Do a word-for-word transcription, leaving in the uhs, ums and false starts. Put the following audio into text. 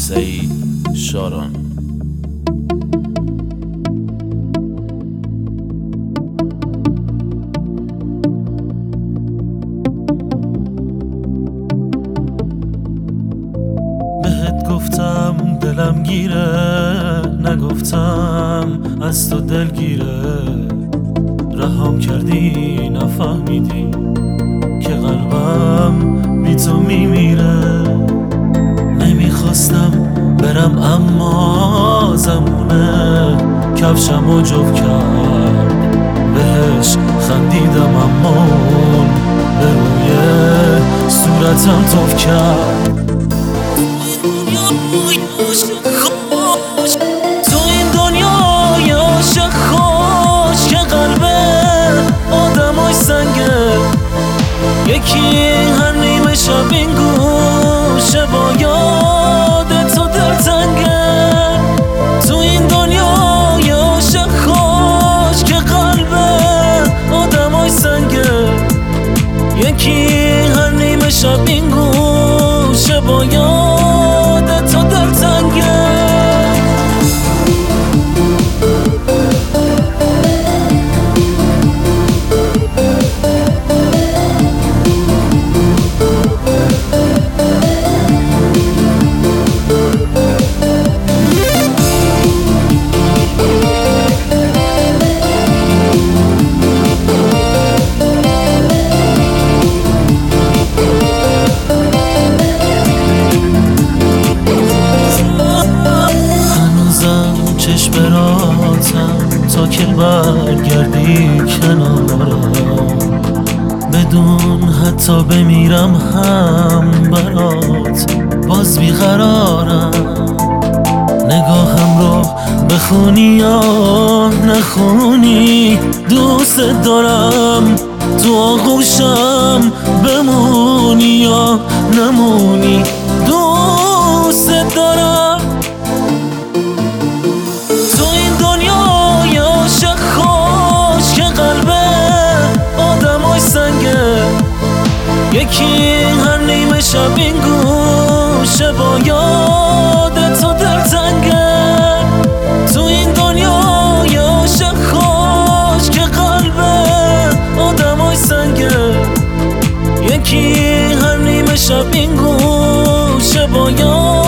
سعید شاران. بهت گفتم دلم گیره، نگفتم از تو دلگیره. رهام کردی نفهمیدی که قلبم بی تو میمیره. نمیخواستم برم اما زمونه کفشمو جفت کرد. بهش خندیدم اما اون به روی صورتم توف کرد. تو این دنیای عاشق خوش که قلب آدمای سنگه. یکی هر نیمه شب این گوشه با یاد تو دلتنگه. تو این دنیای عاشق خوش که قلب آدمای سنگه. یکی هر نیمه شب این گوشه با یاد تو دلتنگه. چشم براتم تا که برگردی کنارم. بدون حتی بمیرم هم برات باز بیقرارم. نگاهم رو بخونی یا نخونی دوست دارم. تو آغوشم بمونی یا نمونی دوست دارم. یکی هر نیمه شب این گوشه با یاد تو دلتنگه. تو این دنیای عاشق خوش که قلب آدمای سنگه. یکی هر نیمه شب این گوشه با یاد